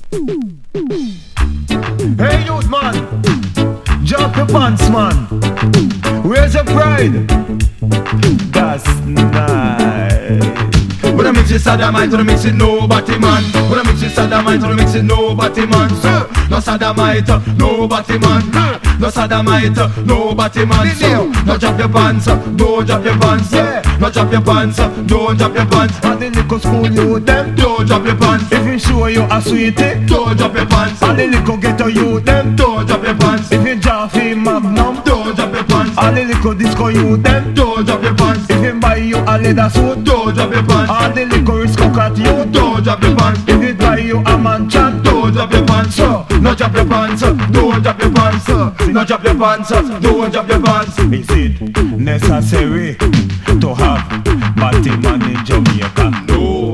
Hey youth man, drop your pants man. Where's your pride? That's nice. When I mix it sodomite, when I mix it nobody man. When I mix it sodomite, when I mix it nobody man. No sodomite, nobody man. No sodomite, nobody man. No drop your pants, don't drop your pants. No drop your pants, don't drop your pants. And the little school you them, don't drop your pants. If you show you a sweetie, don't drop your pants. And the little ghetto you them, don't drop your pants. If you Jaffy Magnum, don't drop your pants. And the little disco you them, don't drop your pants. If you buy you a leather suit, don't drop your pants. And the little Risco cat you, don't drop your pants. If you buy you a mansion, don't drop your pants. No drop your pants, don't drop your pants. No drop your pants, don't drop your pants. Is it necessary to have batty man in Jamaica? No.